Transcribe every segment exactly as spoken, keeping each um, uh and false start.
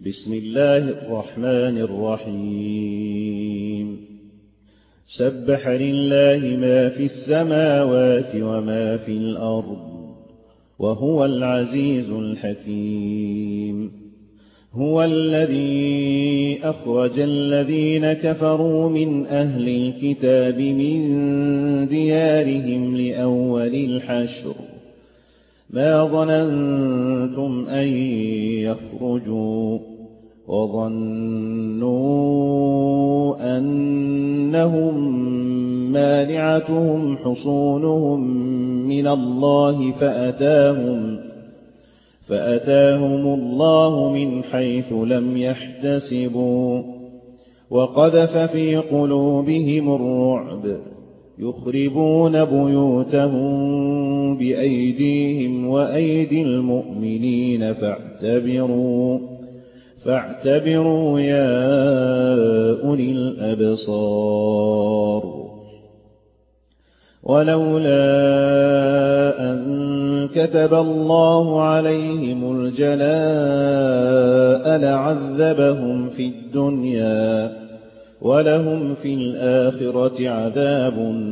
بسم الله الرحمن الرحيم سبح لله ما في السماوات وما في الأرض وهو العزيز الحكيم هو الذي أخرج الذين كفروا من أهل الكتاب من ديارهم لأول الحشر ما ظننتم أن يخرجوا وظنوا أنهم مانعتهم حصونهم من الله فأتاهم فأتاهم الله من حيث لم يحتسبوا وقذف في قلوبهم الرعب يخربون بيوتهم بأيديهم وأيدي المؤمنين فاعتبروا فاعتبروا يا أولي الأبصار ولولا أن كتب الله عليهم الجلاء لعذبهم في الدنيا ولهم في الآخرة عذاب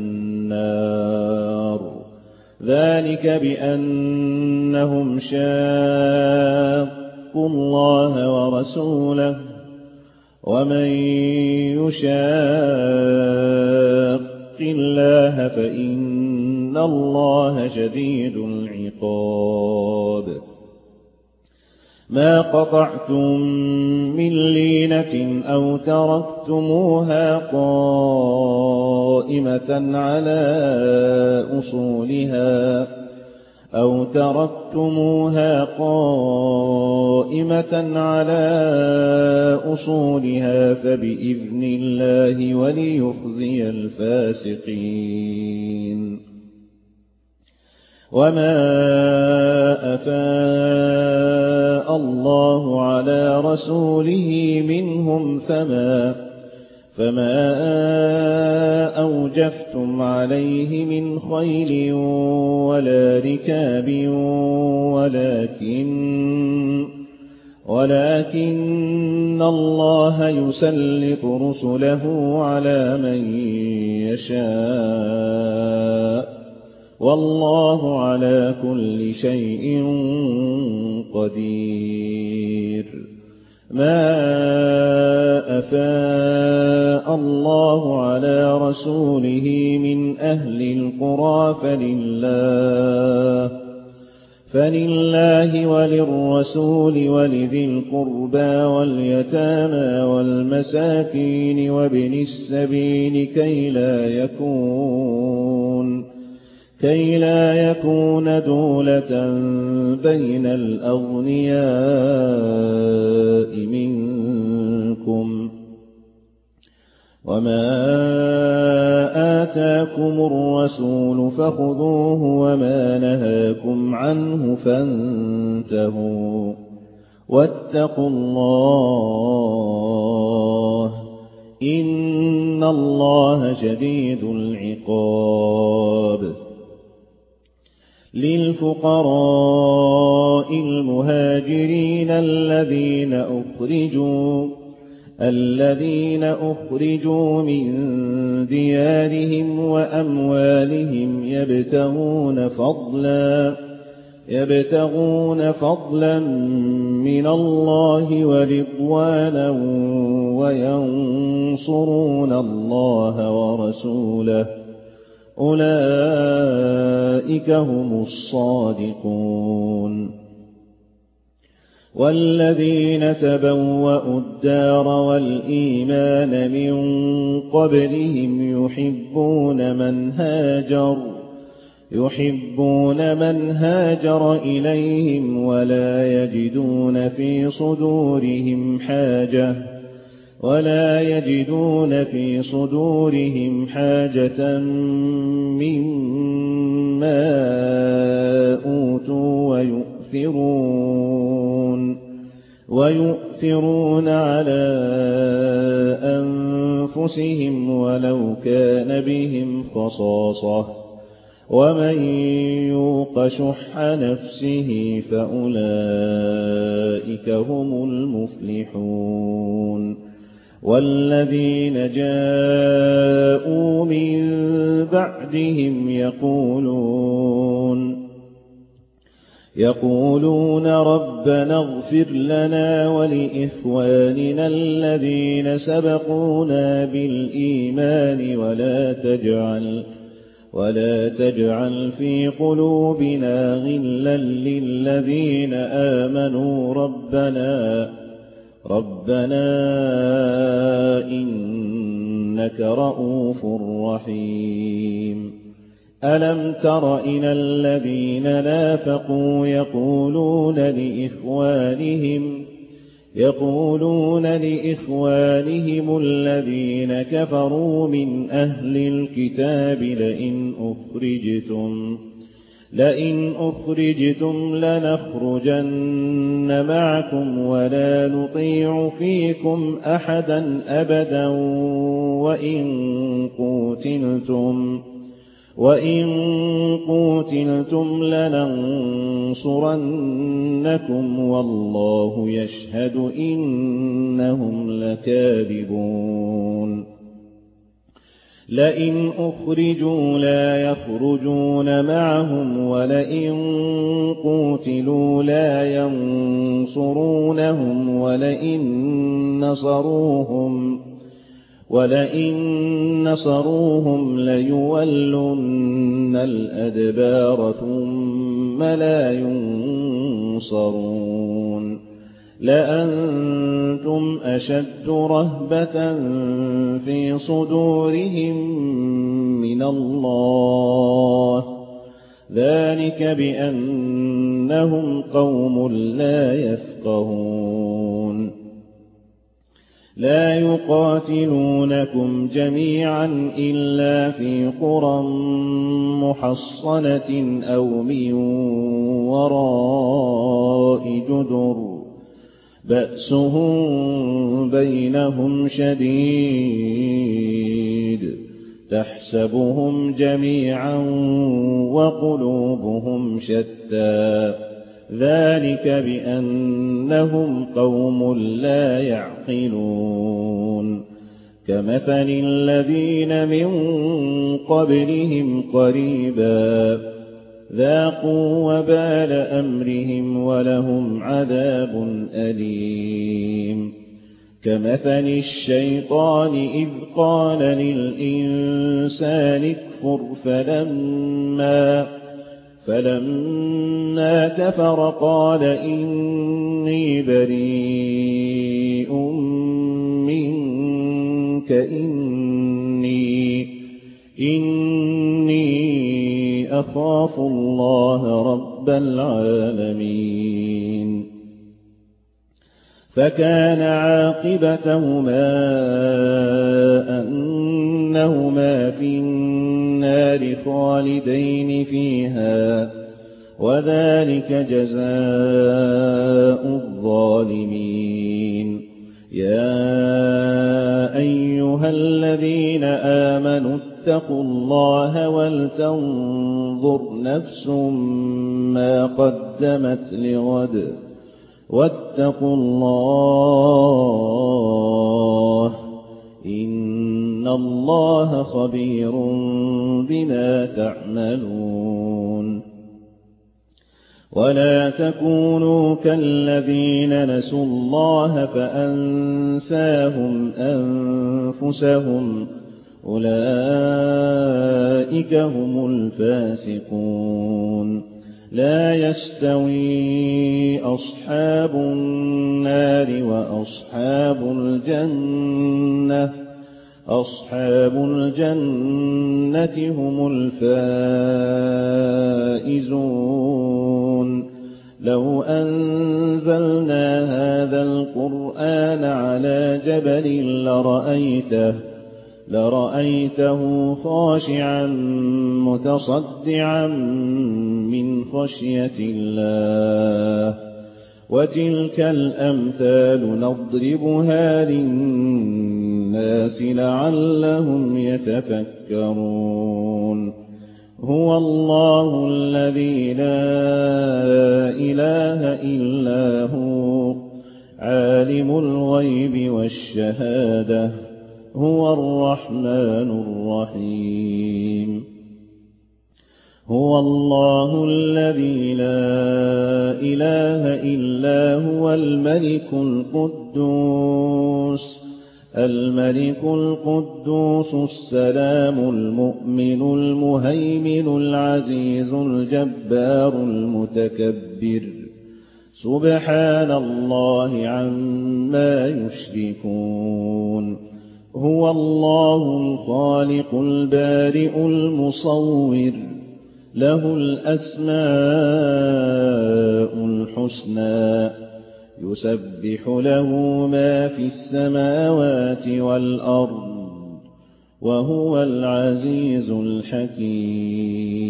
النار ذلك بأنهم شاقوا الله ورسوله ومن يشاق الله فإن الله شديد العقاب ما قطعتم من لينة أو تركتموها قائمة على أصولها أو تركتموها قائمة على أصولها فبإذن الله وليخزي الفاسقين وما أفاء الله على رسوله منهم فما فما أوجفتم عليه من خيل ولا ركاب ولكن ولكن الله يسلط رسله على من يشاء والله على كل شيء قدير ما أفاء الله على رسوله من أهل القرى فلله فلله وللرسول ولذي القربى واليتامى والمساكين وابن السبيل كي لا يكون كي لا يكون دولة بين الأغنياء منكم وما آتاكم الرسول فخذوه وما نهاكم عنه فانتهوا واتقوا الله إن الله شديد العقاب للفقراء المهاجرين الذين أخرجوا الذين أخرجوا من ديارهم وأموالهم يبتغون فضلا يبتغون فضلا من الله ورضوانا وينصرون الله ورسوله أولئك هم الصادقون والذين تبوأوا الدار والإيمان من قبلهم يحبون من هاجر يحبون من هاجر إليهم ولا يجدون في صدورهم حاجة ولا يجدون في صدورهم حاجة مما أوتوا ويؤثرون ويؤثرون على أنفسهم ولو كان بهم خصاصة ومن يوق شح نفسه فأولئك هم المفلحون. مفلحون والذين جاءوا من بعدهم يقولون يقولون ربنا اغفر لنا ولإخواننا الذين سبقونا بالإيمان ولا تجعل ولا تجعل في قلوبنا غلا للذين آمنوا ربنا ربنا إنك رؤوف رحيم ألم تر إلى الذين نافقوا يقولون لإخوانهم يقولون لإخوانهم الذين كفروا من أهل الكتاب لئن أخرجتم لئن أخرجتم لنخرجن معكم ولا نطيع فيكم أحدا أبدا وإن قوتلتم وإن قوتلتم لننصرنكم والله يشهد إنهم لكاذبون لئن أخرجوا لا يخرجون معهم ولئن قوتلوا لا ينصرونهم ولئن نصروهم ولئن نصروهم ليولن الأدبار ثم لا ينصرون لأنتم أشد رهبة في صدورهم من الله ذلك بأنهم قوم لا يفقهون لا يقاتلونكم جميعا إلا في قرى محصنة أو من وراء جدر بأسهم بينهم شديد تحسبهم جميعا وقلوبهم شتى ذلك بأنهم قوم لا يعقلون كمثل الذين من قبلهم قريبا ذاقوا وبال أمرهم ولهم عذاب أليم كمثل الشيطان إذ قال للإنسان اكفر فلما فلما كفر قال إني بريء منك إني إني أخاف الله رب العالمين فكان عاقبتهما أنهما في النار خالدين فيها وذلك جزاء الظالمين يا أيها الذين آمنوا اتقوا الله ولتنظر نفس ما قدمت لغد واتقوا الله إن الله خبير بما تعملون ولا تكونوا كالذين نسوا الله فأنساهم أنفسهم أولئك هم الفاسقون لا يستوي أصحاب النار وأصحاب الجنة أصحاب الجنة هم الفائزون لو أنزلنا هذا القرآن على جبل لرأيته لرأيته خاشعا متصدعا من خشية الله وتلك الأمثال نضربها للناس لعلهم يتفكرون هو الله الذي لا إله إلا هو عالم الغيب والشهادة هو الرحمن الرحيم هو الله الذي لا إله إلا هو الملك القدوس الملك القدوس السلام المؤمن المهيمن العزيز الجبار المتكبر سبحان الله عما يشركون هو الله الخالق البارئ المصور له الأسماء الحسنى يسبح له ما في السماوات والأرض وهو العزيز الحكيم